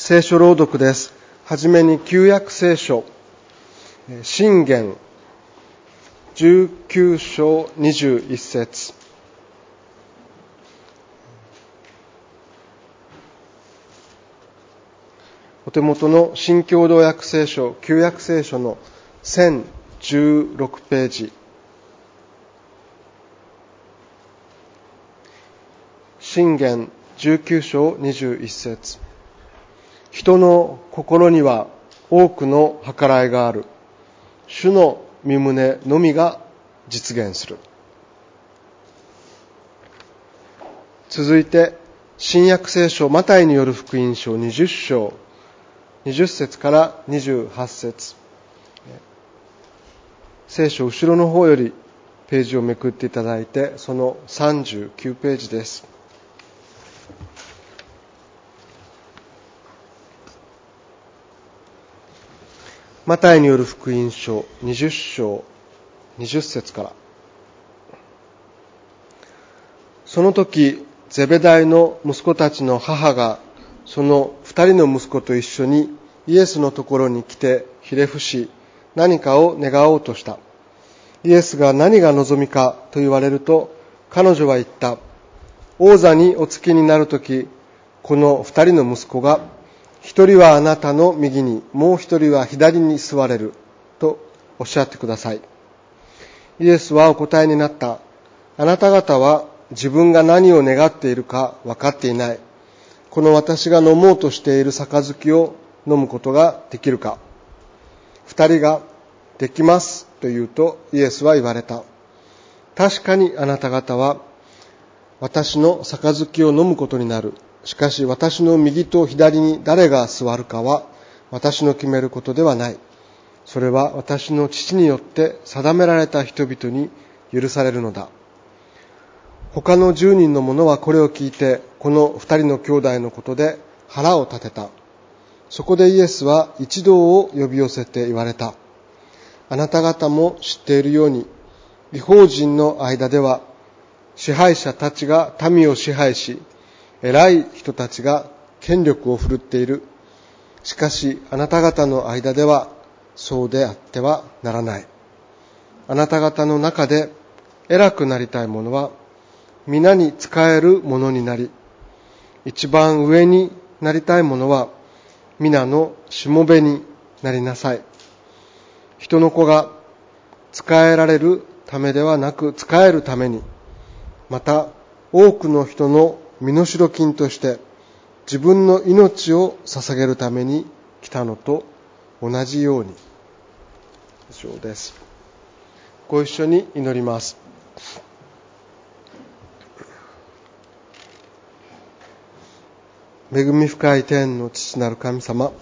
聖書朗読です。はじめに旧約聖書、箴言19章21節。お手元の新共同訳聖書、旧約聖書の1016ページ。箴言19章21節。人の心には多くの計らいがある。主の御胸のみが実現する。続いて、新約聖書マタイによる福音書20章、20節から28節。聖書後ろの方よりページをめくっていただいて、その39ページです。マタイによる福音書20章20節から。その時、ゼベダイの息子たちの母がその二人の息子と一緒にイエスのところに来てひれ伏し、何かを願おうとした。イエスが何が望みかと言われると、彼女は言った。王座にお付きになるとき、この二人の息子が、一人はあなたの右に、もう一人は左に座れる、とおっしゃってください。イエスはお答えになった。あなた方は自分が何を願っているか分かっていない。この私が飲もうとしている杯を飲むことができるか。二人が、できますと言うと、イエスは言われた。確かにあなた方は私の杯を飲むことになる。しかし私の右と左に誰が座るかは私の決めることではない。それは私の父によって定められた人々に許されるのだ。他の10人の者はこれを聞いて、この2人の兄弟のことで腹を立てた。そこでイエスは一同を呼び寄せて言われた。あなた方も知っているように、異邦人の間では支配者たちが民を支配し、偉い人たちが権力を振るっている。しかしあなた方の間ではそうであってはならない。あなた方の中で偉くなりたい者は皆に仕える者になり、一番上になりたい者は皆のしもべになりなさい。人の子が仕えられるためではなく仕えるために、また多くの人の身代金として自分の命を捧げるために来たのと同じように。以上です。ご一緒に祈ります。恵み深い天の父なる神様、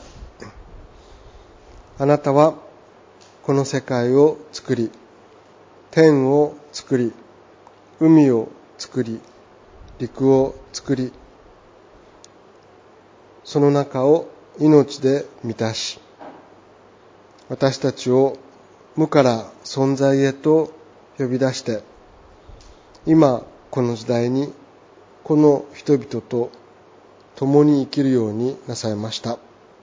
あなたはこの世界を作り、天を作り、海を作り、陸を作り、その中を命で満たし、私たちを無から存在へと呼び出して、今この時代にこの人々と共に生きるようになさいました。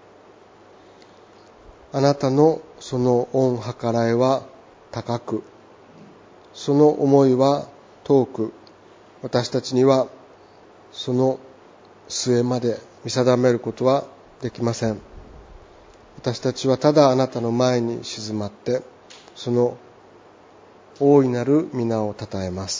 あなたのその恩計らいは高く、その思いは遠く、私たちにはその末まで見定めることはできません。私たちはただあなたの前に静まって、その大いなる皆をたたえます。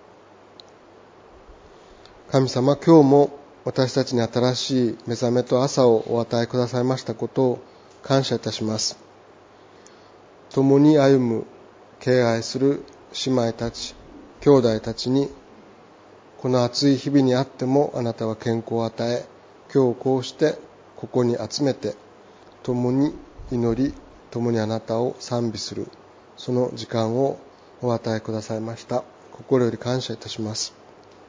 神様、今日も私たちに新しい目覚めと朝をお与えくださいましたことを感謝いたします。共に歩む敬愛する姉妹たち、兄弟たちに、この暑い日々にあってもあなたは健康を与え、今日こうしてここに集めて、共に祈り、共にあなたを賛美する、その時間をお与えくださいました。心より感謝いたします。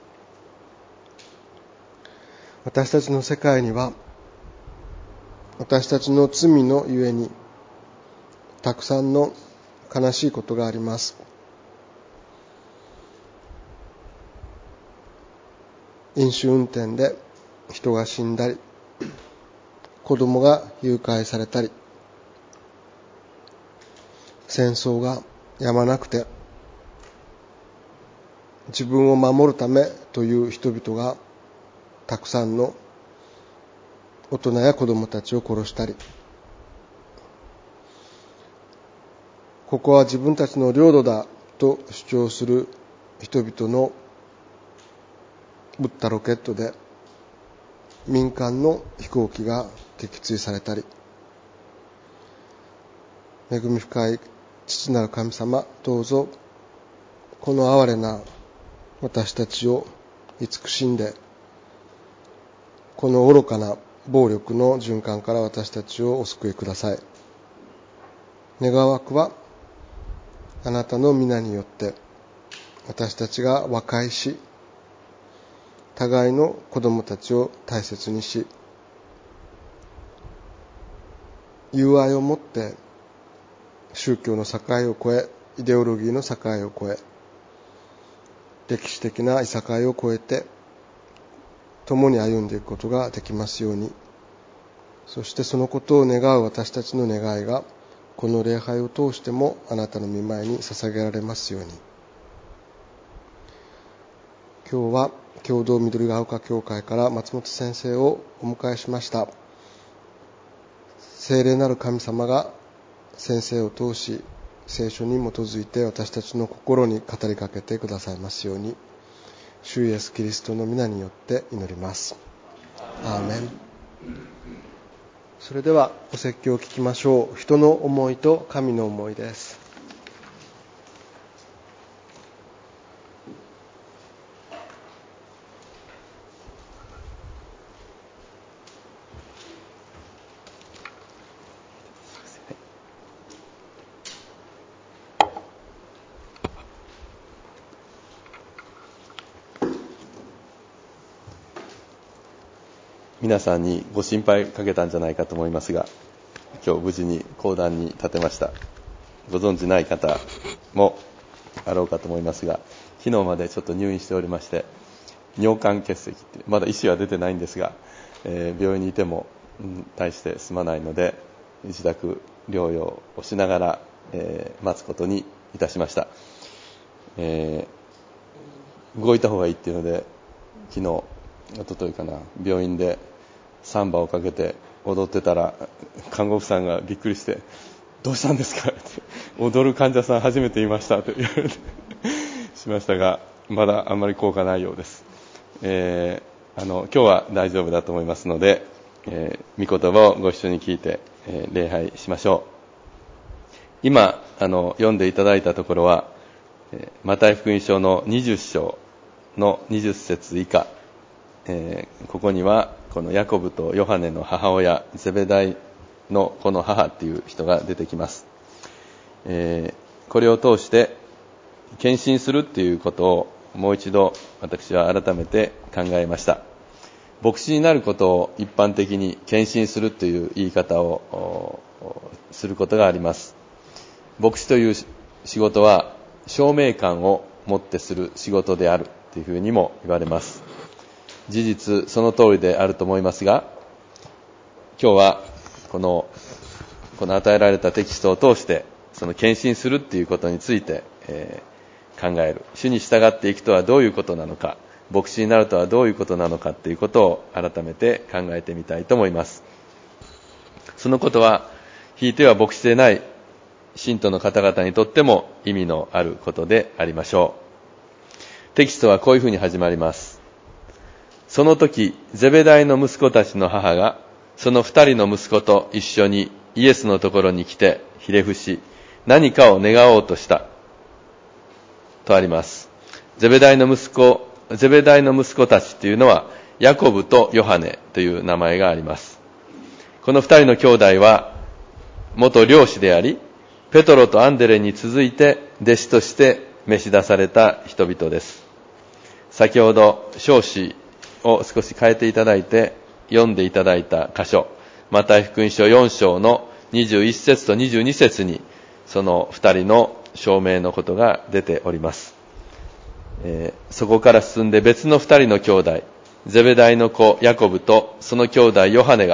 私たちの世界には、私たちの罪のゆえに、たくさんの悲しいことがあります。飲酒運転で人が死んだり、 子供が誘拐されたり、戦争がやまなくて、自分を守るためという人々がたくさんの大人や子供たちを殺したり、ここは自分たちの領土だと主張する人々の撃ったロケットで民間の飛行機が撃墜されたり、恵み深い父なる神様、どうぞこの哀れな私たちを慈しんで、この愚かな暴力の循環から私たちをお救いください。願わくはあなたの皆によって私たちが和解し、互いの子供たちを大切にし、友愛をもって宗教の境を越え、イデオロギーの境を越え、歴史的ないさかいを越えて共に歩んでいくことができますように、そしてそのことを願う私たちの願いがこの礼拝を通してもあなたの御前に捧げられますように。今日は共同緑ヶ丘教会から松本先生をお迎えしました。聖霊なる神様が先生を通し、聖書に基づいて私たちの心に語りかけてくださいますように、主イエスキリストの皆によって祈ります。アーメン。それではお説教を聞きましょう。人の思いと神の思いです。 皆さんにご心配かけたんじゃないかと思いますが、今日無事に講談に立てました。ご存じない方もあろうかと思いますが、昨日までちょっと入院しておりまして、尿管結石ってまだ医師は出てないんですが、病院にいても大して済まないので、自宅療養をしながら、待つことにいたしました。動いた方がいいっていうので、昨日一昨日かな、病院でサンバをかけて踊ってたら、看護婦さんがびっくりして、どうしたんですかって、踊る患者さん初めて見ましたと言われてしましたが、まだあんまり効果ないようです。今日は大丈夫だと思いますので、御言葉をご一緒に聞いて、礼拝しましょう。今読んでいただいたところは、マタイ福音書の20章の20節以下、ここにはこのヤコブとヨハネの母親ゼベダイのこの母っていう人が出てきます。これを通して献身するっていうことをもう一度私は改めて考えました。牧師になることを一般的に献身するという言い方をすることがあります。牧師という仕事は使命感を持ってする仕事であるというふうにも言われます。事実その通りであると思いますが、今日はこの与えられたテキストを通してその献身するっていうことについて、考える。主に従っていくとはどういうことなのか、牧師になるとはどういうことなのかということを改めて考えてみたいと思います。そのことはひいては牧師でない信徒の方々にとっても意味のあることでありましょう。テキストはこういうふうに始まります。その時、ゼベダイの息子たちの母が、その二人の息子と一緒にイエスのところに来て、ひれ伏し、何かを願おうとした。とあります。ゼベダイの息子たちというのは、ヤコブとヨハネという名前があります。この二人の兄弟は、元漁師であり、ペトロとアンデレに続いて弟子として召し出された人々です。先ほど、証詞を少し変えていただいて読んでいただいた箇所、マタイ福音書4章の21節と22節にその二人の証明のことが出ております。そこから進んで別の二人の兄弟、ゼベダイの子ヤコブとその兄弟ヨハネが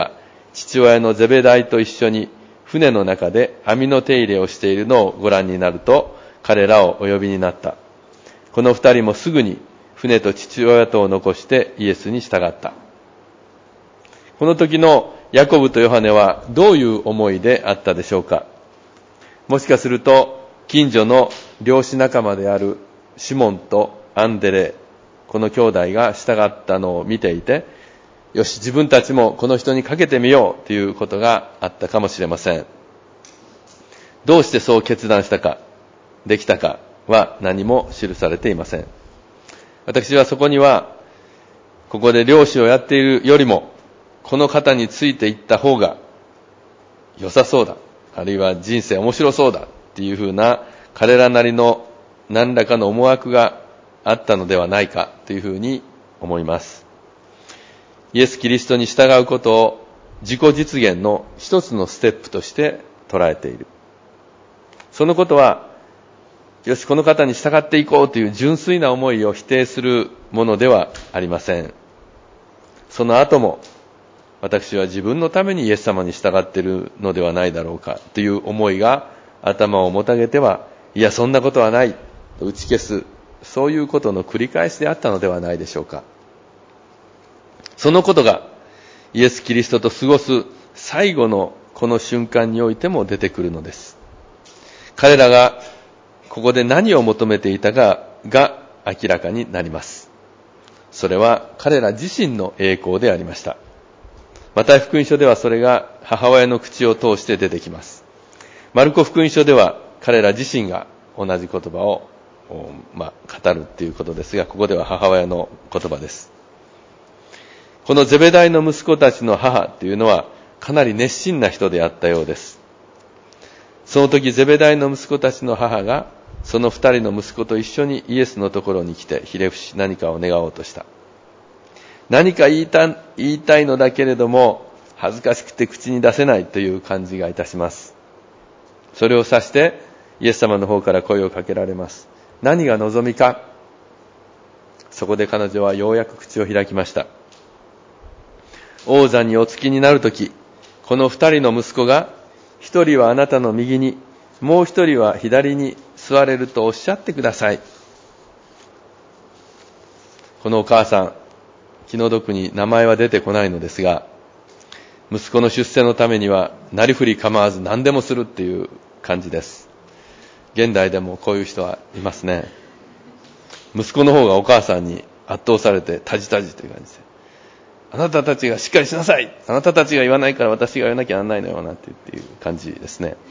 父親のゼベダイと一緒に船の中で網の手入れをしているのをご覧になると、彼らをお呼びになった。この二人もすぐに船と父親とを残してイエスに従った。この時のヤコブとヨハネはどういう思いであったでしょうか。もしかすると近所の漁師仲間であるシモンとアンデレ、この兄弟が従ったのを見ていて、よし、自分たちもこの人にかけてみようということがあったかもしれません。どうしてそう決断したか、できたかは何も記されていません。私はそこには、ここで漁師をやっているよりも、この方についていった方が良さそうだ、あるいは人生面白そうだっていうふうな彼らなりの何らかの思惑があったのではないかというふうに思います。イエス・キリストに従うことを自己実現の一つのステップとして捉えている。そのことは、よし、この方に従っていこうという純粋な思いを否定するものではありません。その後も、私は自分のためにイエス様に従っているのではないだろうかという思いが頭をもたげては、いや、そんなことはないと打ち消す、そういうことの繰り返しであったのではないでしょうか。そのことがイエス・キリストと過ごす最後のこの瞬間においても出てくるのです。彼らがここで何を求めていたかが明らかになります。それは彼ら自身の栄光でありました。マタイ福音書ではそれが母親の口を通して出てきます。マルコ福音書では彼ら自身が同じ言葉を語るということですが、ここでは母親の言葉です。このゼベダイの息子たちの母というのはかなり熱心な人であったようです。その時ゼベダイの息子たちの母がその二人の息子と一緒にイエスのところに来てひれ伏し何かを願おうとした。何か言いたいのだけれども恥ずかしくて口に出せないという感じがいたします。それを指してイエス様の方から声をかけられます。何が望みか。そこで彼女はようやく口を開きました。王座にお着きになるとき、この二人の息子が一人はあなたの右に、もう一人は左に座れるとおっしゃってください。このお母さん、気の毒に名前は出てこないのですが、息子の出世のためにはなりふり構わず何でもするっていう感じです。現代でもこういう人はいますね。息子の方がお母さんに圧倒されてタジタジという感じで、あなたたちがしっかりしなさい、あなたたちが言わないから私が言わなきゃならないのよなっていう感じですね。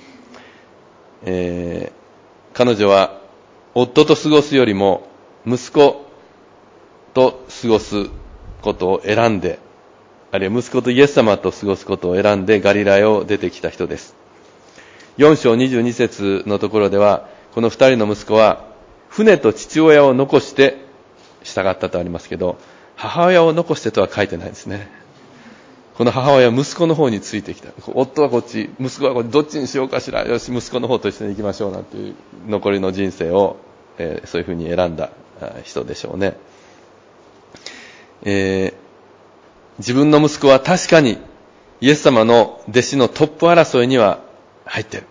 彼女は夫と過ごすよりも息子と過ごすことを選んで、あるいは息子とイエス様と過ごすことを選んでガリラヤを出てきた人です。4章22節のところでは、この二人の息子は船と父親を残して従ったとありますけど、母親を残してとは書いてないですね。この母親は息子の方についてきた。夫はこっち、息子はこっち、どっちにしようかしら。よし、息子の方と一緒に行きましょうなんていう残りの人生を、そういうふうに選んだ人でしょうね。自分の息子は確かにイエス様の弟子のトップ争いには入って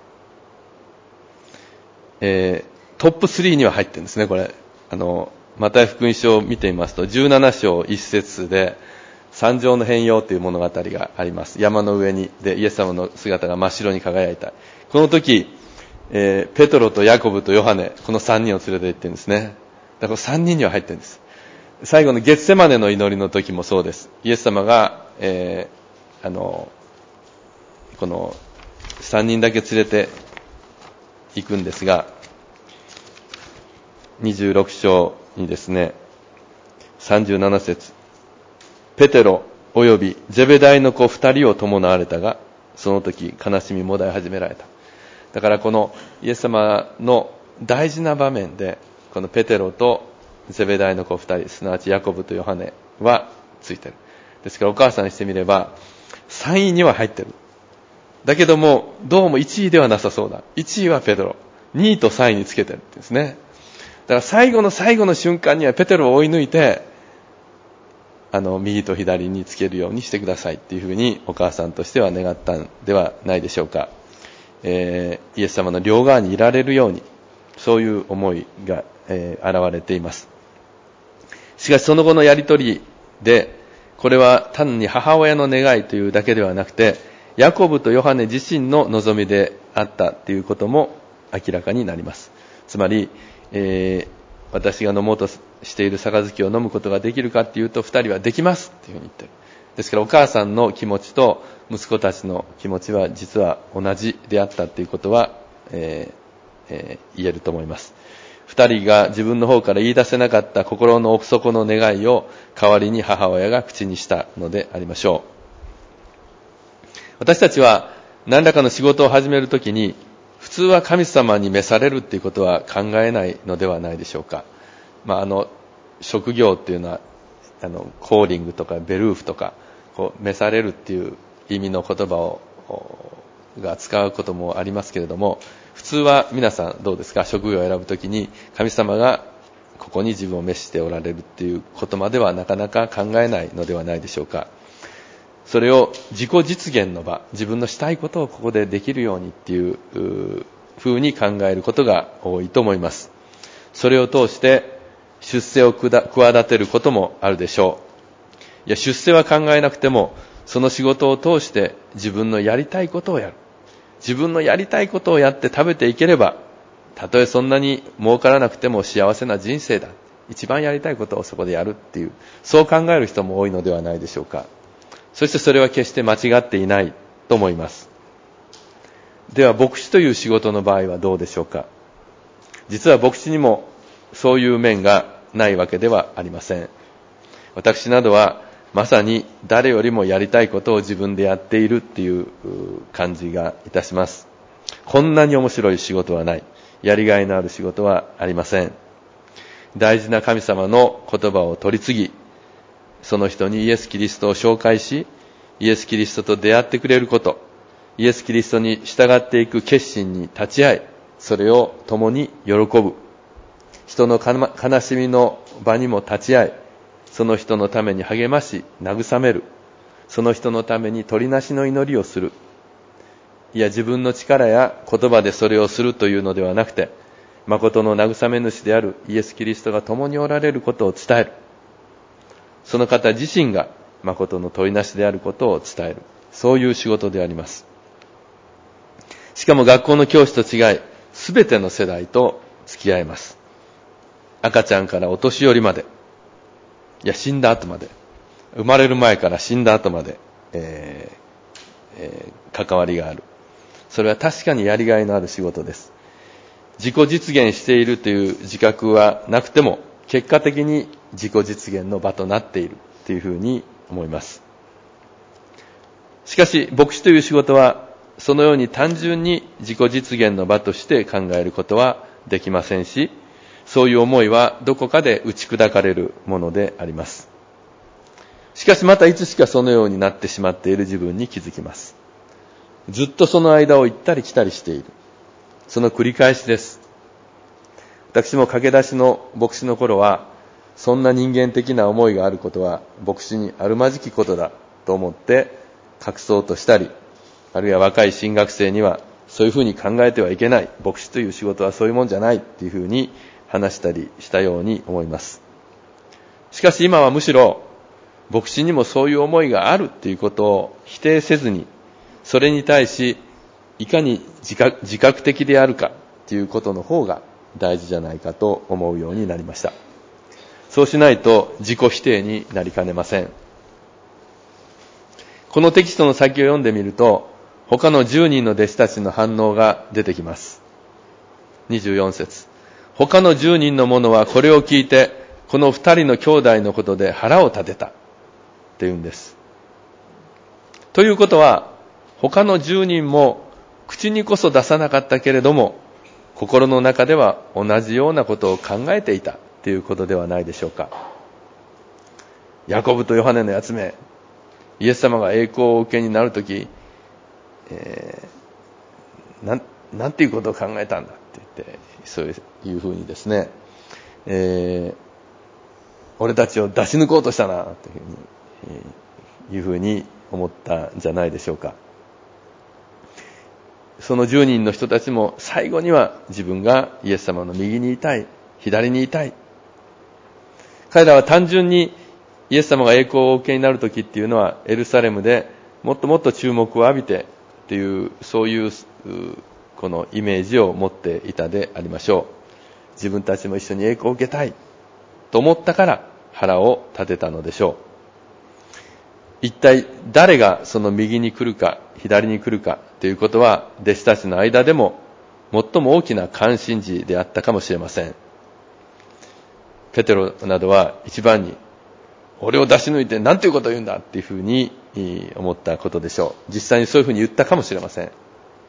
る。トップ3には入ってるんですね、これ。マタイ福音書を見てみますと、17章1節で、山上の変容という物語があります。山の上に、で、イエス様の姿が真っ白に輝いた。この時、ペトロとヤコブとヨハネ、この3人を連れて行ってるんですね。だから3人には入ってるんです。最後のゲッセマネの祈りの時もそうです。イエス様が、この3人だけ連れて行くんですが、26章にですね、37節、ペテロおよびゼベダイの子2人を伴われたが、その時悲しみもだえ始められた。だからこのイエス様の大事な場面で、このペテロとゼベダイの子2人、すなわちヤコブとヨハネはついてる。ですからお母さんにしてみれば3位には入ってる。だけどもどうも1位ではなさそうだ。1位はペテロ、2位と3位につけてるんですね。だから最後の最後の瞬間にはペテロを追い抜いて右と左につけるようにしてくださいっていうふうにお母さんとしては願ったんではないでしょうか。イエス様の両側にいられるように、そういう思いが、現れています。しかしその後のやりとりで、これは単に母親の願いというだけではなくて、ヤコブとヨハネ自身の望みであったということも明らかになります。つまり、私が飲もうとしている杯を飲むことができるかっていうと、二人はできますっていうふうに言ってる。ですからお母さんの気持ちと息子たちの気持ちは実は同じであったということは、言えると思います。二人が自分の方から言い出せなかった心の奥底の願いを代わりに母親が口にしたのでありましょう。私たちは何らかの仕事を始めるときに、普通は神様に召されるっていうことは考えないのではないでしょうか。職業っていうのはコーリングとかベルーフとか召されるっていう意味の言葉が使うこともありますけれども、普通は皆さんどうですか、職業を選ぶときに神様がここに自分を召しておられるっていうことまではなかなか考えないのではないでしょうか。それを自己実現の場、自分のしたいことをここでできるようにっていう風に考えることが多いと思います。それを通して出世を企てることもあるでしょう。いや、出世は考えなくても、その仕事を通して自分のやりたいことをやる。自分のやりたいことをやって食べていければ、たとえそんなに儲からなくても幸せな人生だ。一番やりたいことをそこでやるっていう、そう考える人も多いのではないでしょうか。そしてそれは決して間違っていないと思います。では牧師という仕事の場合はどうでしょうか。実は牧師にもそういう面がないわけではありません。私などはまさに誰よりもやりたいことを自分でやっているっていう感じがいたします。こんなに面白い仕事はない。やりがいのある仕事はありません。大事な神様の言葉を取り次ぎ、その人にイエス・キリストを紹介し、イエス・キリストと出会ってくれること、イエス・キリストに従っていく決心に立ち会い、それを共に喜ぶ。人の悲しみの場にも立ち会い、その人のために励まし、慰める。その人のために取りなしの祈りをする。いや、自分の力や言葉でそれをするというのではなくて、誠の慰め主であるイエス・キリストが共におられることを伝える。その方自身が誠の取りなしであることを伝える。そういう仕事であります。しかも学校の教師と違い、すべての世代と付き合えます。赤ちゃんからお年寄りまで、いや死んだ後まで、生まれる前から死んだ後まで、関わりがある。それは確かにやりがいのある仕事です。自己実現しているという自覚はなくても、結果的に自己実現の場となっているというふうに思います。しかし牧師という仕事はそのように単純に自己実現の場として考えることはできませんし、そういう思いはどこかで打ち砕かれるものであります。しかしまたいつしかそのようになってしまっている自分に気づきます。ずっとその間を行ったり来たりしている。その繰り返しです。私も駆け出しの牧師の頃は、そんな人間的な思いがあることは牧師にあるまじきことだと思って隠そうとしたり、あるいは若い新学生にはそういうふうに考えてはいけない、牧師という仕事はそういうもんじゃないっていうふうに話したりしたように思います。しかし今はむしろ牧師にもそういう思いがあるっていうことを否定せずに、それに対しいかに自覚的であるかっていうことの方が大事じゃないかと思うようになりました。そうしないと自己否定になりかねません。このテキストの先を読んでみると、他の10人の弟子たちの反応が出てきます。24節。他の10人の者はこれを聞いて、この2人の兄弟のことで腹を立てたっていうんです。ということは、他の10人も口にこそ出さなかったけれども、心の中では同じようなことを考えていたということではないでしょうか。ヤコブとヨハネのやつめ、イエス様が栄光をお受けになるとき、なんていうことを考えたんだって言って、そういうふうにですね、 俺たちを出し抜こうとしたなというふうに思ったんじゃないでしょうか。その10人の人たちも最後には自分がイエス様の右にいたい、左にいたい。彼らは単純にイエス様が栄光をお受けになる時っていうのはエルサレムでもっともっと注目を浴びてっていう、そういうこのイメージを持っていたでありましょう。自分たちも一緒に栄光を受けたいと思ったから腹を立てたのでしょう。一体誰がその右に来るか左に来るかということは弟子たちの間でも最も大きな関心事であったかもしれません。ペテロなどは一番に俺を出し抜いて何ということを言うんだっていうふうに思ったことでしょう。実際にそういうふうに言ったかもしれません。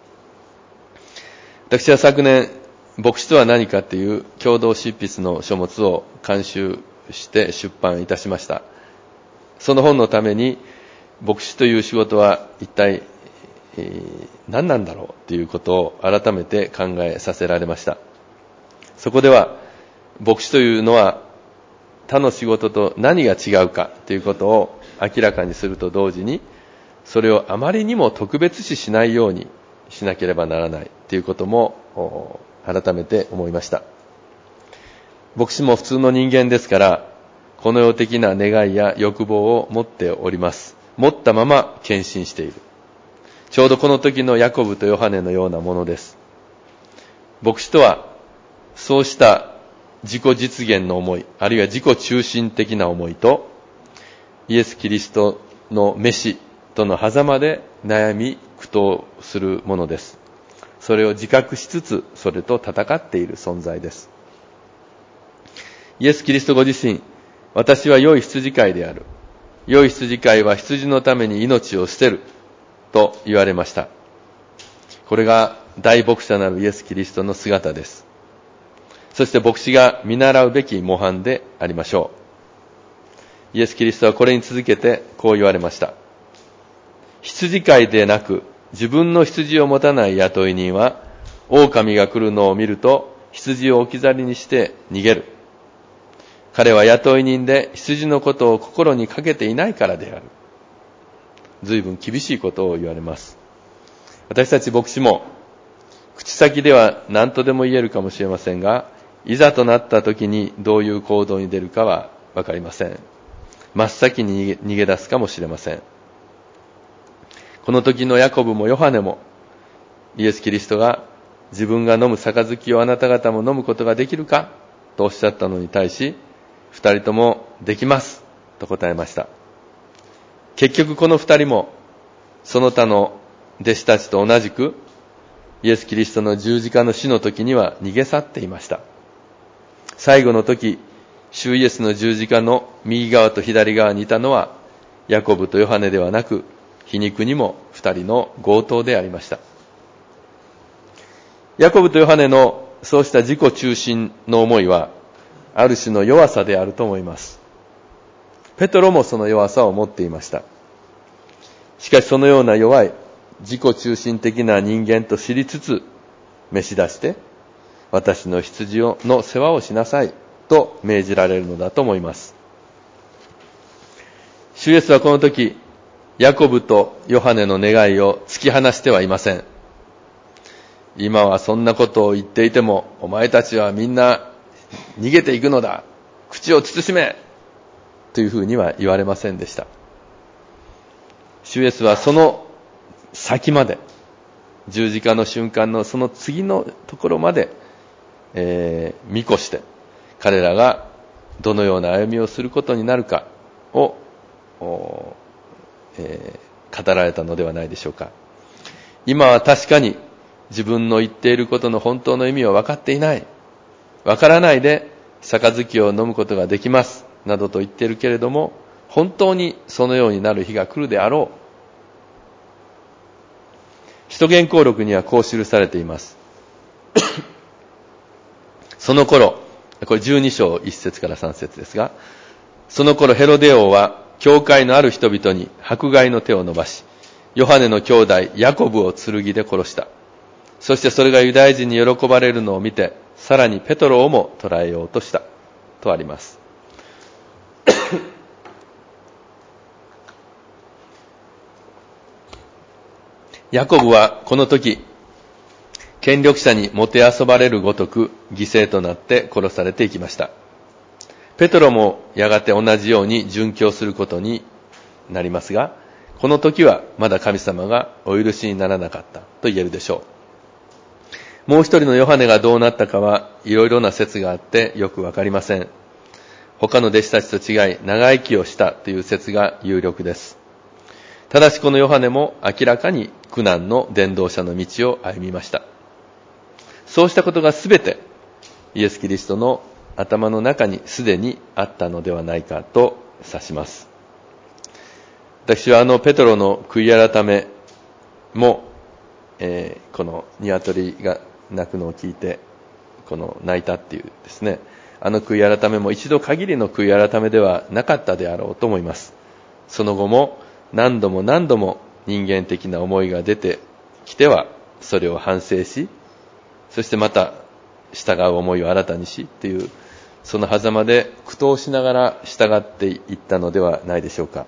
私は昨年牧師とは何かという共同執筆の書物を監修して出版いたしました。その本のために牧師という仕事は一体何なんだろうということを改めて考えさせられました。そこでは牧師というのは他の仕事と何が違うかということを明らかにすると同時に、それをあまりにも特別視しないようにしなければならないということも改めて思いました。牧師も普通の人間ですから、この世的な願いや欲望を持っております。持ったまま献身している。ちょうどこの時のヤコブとヨハネのようなものです。牧師とはそうした自己実現の思い、あるいは自己中心的な思いとイエス・キリストの召しとの狭間で悩み苦闘するものです。それを自覚しつつそれと戦っている存在です。イエス・キリストご自身、私は良い羊飼いである。良い羊飼いは羊のために命を捨てると言われました。これが大牧者なるイエス・キリストの姿です。そして牧師が見習うべき模範でありましょう。イエス・キリストはこれに続けてこう言われました。羊飼いでなく自分の羊を持たない雇い人は、狼が来るのを見ると羊を置き去りにして逃げる。彼は雇い人で羊のことを心にかけていないからである。随分厳しいことを言われます。私たち牧師も口先では何とでも言えるかもしれませんが、いざとなった時にどういう行動に出るかはわかりません。真っ先に逃げ出すかもしれません。この時のヤコブもヨハネも、イエス・キリストが自分が飲む杯をあなた方も飲むことができるかとおっしゃったのに対し、二人ともできますと答えました。結局この二人もその他の弟子たちと同じくイエス・キリストの十字架の死の時には逃げ去っていました。最後の時、主イエスの十字架の右側と左側にいたのはヤコブとヨハネではなく、皮肉にも二人の強盗でありました。ヤコブとヨハネのそうした自己中心の思いはある種の弱さであると思います。ペトロもその弱さを持っていました。しかしそのような弱い自己中心的な人間と知りつつ、召し出して私の羊の世話をしなさいと命じられるのだと思います。主イエスはこの時、ヤコブとヨハネの願いを突き放してはいません。今はそんなことを言っていても、お前たちはみんな逃げていくのだ。口を慎めというふうには言われませんでした。主イエスはその先まで、十字架の瞬間のその次のところまで、見越して彼らがどのような歩みをすることになるかを、語られたのではないでしょうか。今は確かに自分の言っていることの本当の意味を分かっていない、分からないで杯を飲むことができますなどと言っているけれども、本当にそのようになる日が来るであろう。使徒言行録にはこう記されています。その頃、これ12章1節から3節ですが、その頃ヘロデ王は教会のある人々に迫害の手を伸ばし、ヨハネの兄弟ヤコブを剣で殺した。そしてそれがユダヤ人に喜ばれるのを見て、さらにペトロをも捕らえようとしたとあります。 ヤコブはこの時、権力者にもてあそばれるごとく犠牲となって殺されていきました。ペトロもやがて同じように殉教することになりますが、この時はまだ神様がお許しにならなかったと言えるでしょう。もう一人のヨハネがどうなったかはいろいろな説があってよくわかりません。他の弟子たちと違い長生きをしたという説が有力です。ただしこのヨハネも明らかに苦難の伝道者の道を歩みました。そうしたことがすべてイエス・キリストの頭の中にすでにあったのではないかと指します。私はペトロの悔い改めも、この鶏が鳴くのを聞いて泣いたっていうですね、悔い改めも一度限りの悔い改めではなかったであろうと思います。その後も何度も何度も人間的な思いが出てきてはそれを反省し、そしてまた従う思いを新たにしっていう、その狭間で苦闘しながら従っていったのではないでしょうか。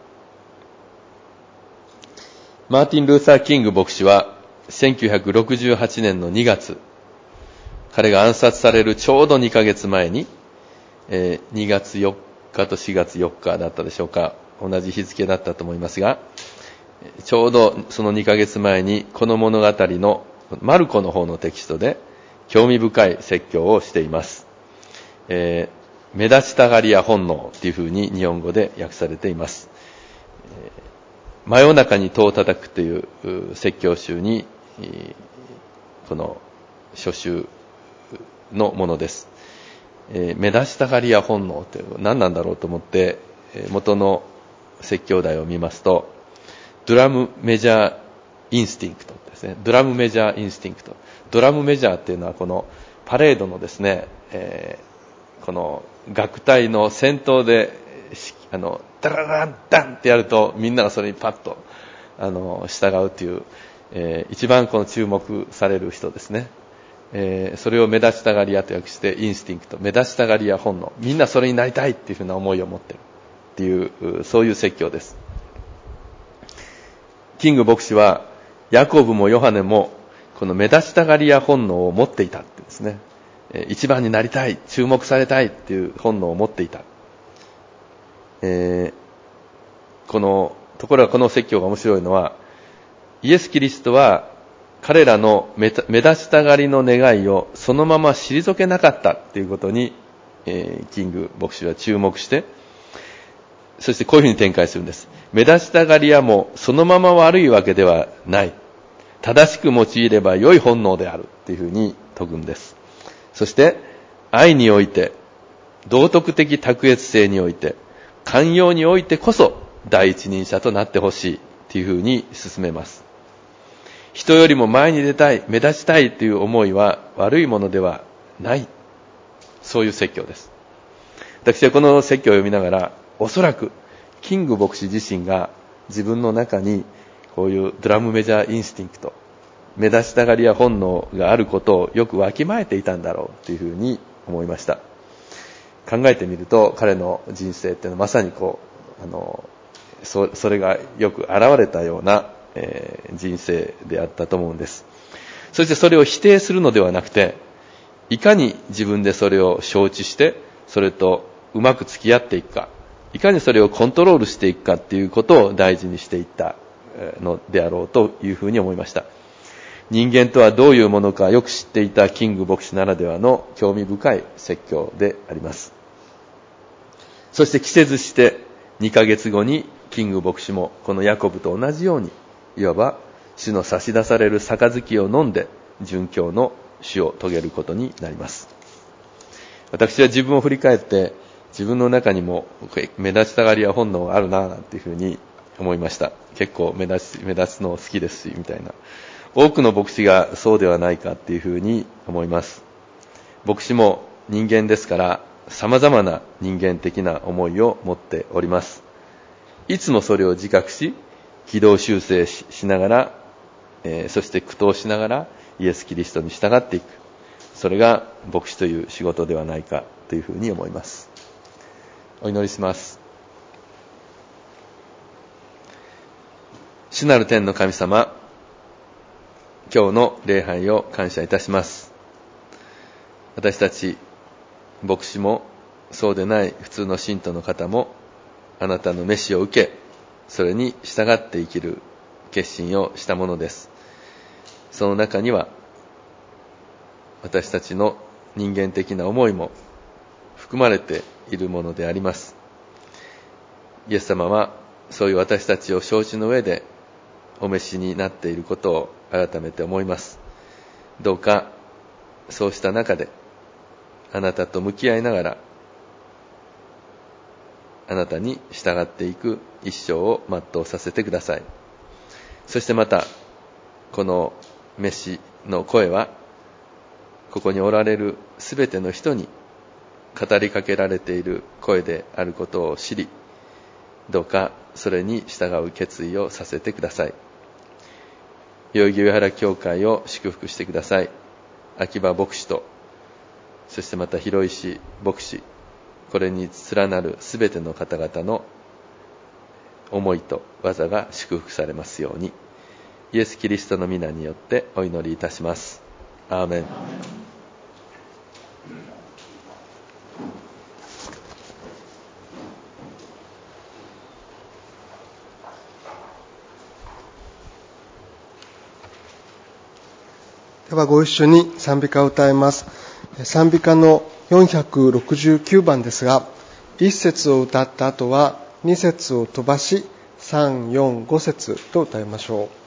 マーティン・ルーサー・キング牧師は1968年の2月、彼が暗殺されるちょうど2ヶ月前に、2月4日と4月4日だったでしょうか。同じ日付だったと思いますが、ちょうどその2ヶ月前にこの物語のマルコの方のテキストで興味深い説教をしています。目立ちたがりや本能というふうに日本語で訳されています。真夜中に戸を叩くという説教集にこの初集のものです。目立ちたがりや本能って何なんだろうと思って元の説教題を見ますと、ドラムメジャーインスティンクトですね。ドラムメジャーインスティンクト。ドラムメジャーっていうのはこのパレードのですね、この楽隊の先頭でダラランダンってやるとみんながそれにパッと従うという、一番この注目される人ですね。それを目立ちたがり屋と訳してインスティンクト、目立ちたがり屋本能、みんなそれになりたいっていうふうな思いを持っているっていう、そういう説教です。キング牧師はヤコブもヨハネもこの目立ちたがり屋本能を持っていたってですね、一番になりたい、注目されたいっていう本能を持っていた。ところがこの説教が面白いのは、イエス・キリストは彼らの目立ちたがりの願いをそのまま退けなかったっていうことに、キング牧師は注目して、そしてこういうふうに展開するんです。目立ちたがり屋もそのまま悪いわけではない。正しく用いれば良い本能であるっていうふうに説くんです。そして愛において、道徳的卓越性において、寛容においてこそ第一人者となってほしいっていうふうに進めます。人よりも前に出たい、目立ちたいという思いは悪いものではない。そういう説教です。私はこの説教を読みながら、おそらくキング牧師自身が自分の中にこういうドラムメジャーインスティンクト、目立ちたがりや本能があることをよくわきまえていたんだろうというふうに思いました。考えてみると彼の人生っていうのはまさにそれがよく現れたような、人生であったと思うんです。そしてそれを否定するのではなくて、いかに自分でそれを承知してそれとうまく付き合っていくか、いかにそれをコントロールしていくかっていうことを大事にしていったのであろうというふうに思いました。人間とはどういうものかよく知っていたキング牧師ならではの興味深い説教であります。そして期せずして2ヶ月後にキング牧師もこのヤコブと同じように、いわば主の差し出される杯を飲んで殉教の死を遂げることになります。私は自分を振り返って自分の中にも目立ちたがりや本能があるななんていうふうに思いました。結構目立つの好きですしみたいな。多くの牧師がそうではないかっていうふうに思います。牧師も人間ですから様々な人間的な思いを持っております。いつもそれを自覚し、軌道修正しながら、そして苦闘しながらイエス・キリストに従っていく。それが牧師という仕事ではないかというふうに思います。お祈りします。 主なる天の神様、今日の礼拝を感謝いたします。私たち牧師もそうでない普通の信徒の方も、あなたの召しを受け、それに従って生きる決心をしたものです。その中には私たちの人間的な思いも含まれているものであります。イエス様はそういう私たちを承知の上でお召しになっていることを改めて思います。どうかそうした中であなたと向き合いながら、あなたに従っていく一生を全うさせてください。そしてまたこの召しの声は、ここにおられるすべての人に語りかけられている声であることを知り、どうかそれに従う決意をさせてください。代々木上原教会を祝福してください。秋葉牧師と、そしてまた広石牧師、これに連なるすべての方々の思いと技が祝福されますように、イエス・キリストの皆によってお祈りいたします。アーメン。 ではご一緒に賛美歌を歌います。賛美歌の469番ですが、1節を歌った後は2節を飛ばし3、4、5節と歌いましょう。